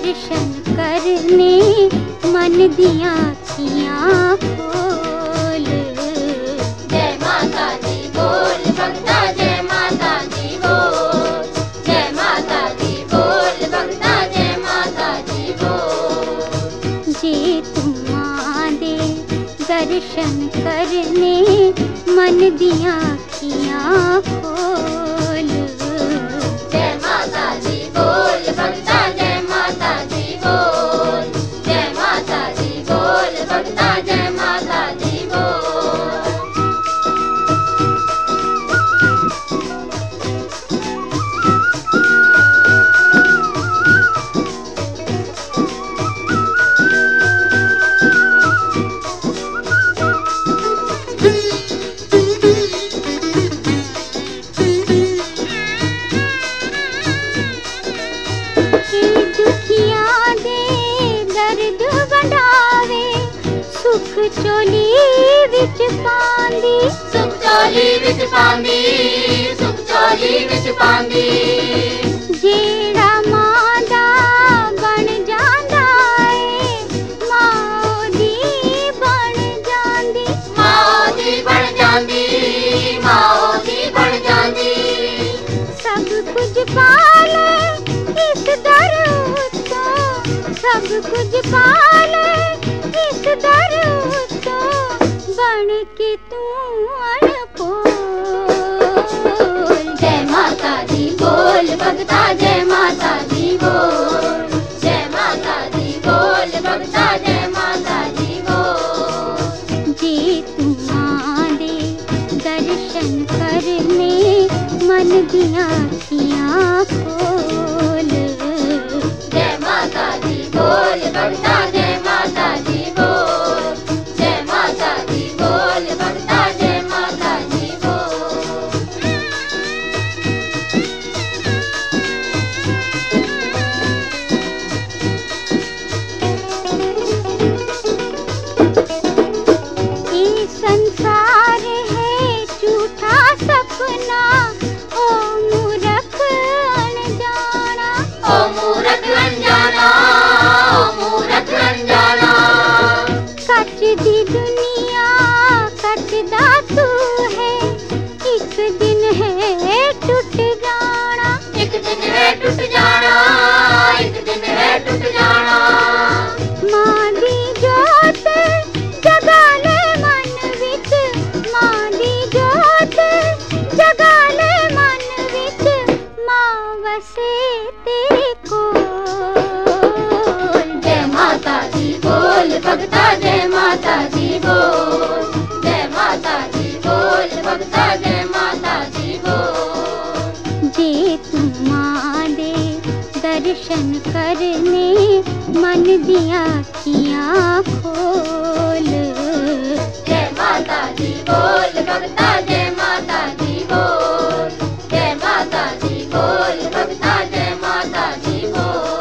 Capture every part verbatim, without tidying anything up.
दर्शन करने मन दिया अखियाँ खोल। जय माता दी बोल भक्ता, जय माता दी बोल, जय माता दी बोल भक्ता, जय माता दी बोल। जे तुम आदे दर्शन करने मन दिया अखियाँ खोल। जय माता दी बोल भक्ता, जय माता दी बोल, जय माता दी बोल भक्ता, जय माता दी बोल। सुख चोली विच पांदी, सुख चोली विच पांदी, सुख चोली विच पांदी। जेड़ा मां दा बन जांदा ए, मां ओदी बन जांदी, मां ओदी बन जांदी, मां ओदी बन जांदी। सब कुछ पाले इस दर उत्तों, सब कुछ पाले इस दर उत्तों, बन के तू अनपोल। जय माता दी बोल भक्ता, जय माता दी बोल, जय माता दी बोल भक्ता, जय माता दी बोल। जे तुम आदे दर्शन करने मन दिया अखियाँ खोल। जय माता दी बोल भक्ता, जय माता दी बोल, जय माता दी बोल भक्ता, जय माता दी बोल। ये संसार है झूठा सपना, ओ मूर्ख अनजाना, ओ मूर्ख अनजाना, ओ मूर्ख अनजाना। कच दी दुनिया कटदा तू है, एक दिन है टूट जाना, एक दिन है टूट जाना, एक दिन है टूट जाना। मां दी जोत जगा ले मन विच, मां दी जोत जगा ले मन विच, मां वसे तेरे कोल। जय माता दी बोल भक्ता, जय माता दी बोल, जय माता दी बोल भक्ता, जय माता दी बोल। जे तुम आदे दर्शन करने मन दिया अखियाँ खोल। जय माता दी बोल भक्ता, जय माता दी बोल, जय माता दी बोल भक्ता, जय माता दी बोल।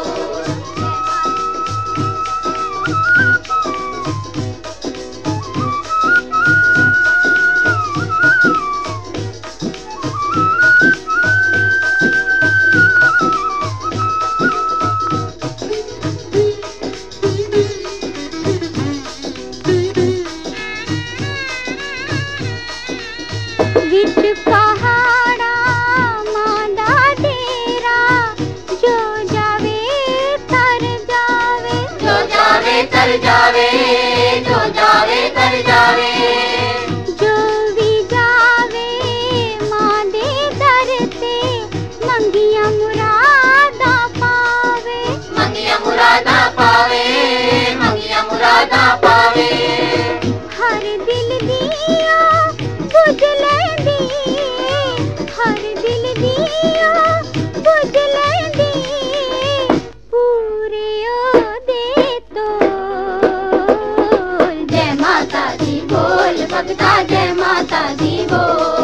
विच पहाड़ा मां दा डेरा, जो जावे तर जावे, जो जावे तर जावे, जो जावे तर जावे। जो भी जावे मां दे दर ते, मंगिया मुरादा पावे, मंगिया मुरादा पावे, मंगिया मुरादा पावे। हर दिल दिया बुझ लैंदी, हर दिल दिया बुझ लैंदी, पूरे ओदे तोल। जय माता दी बोल भक्ता, जय माता दी बोल।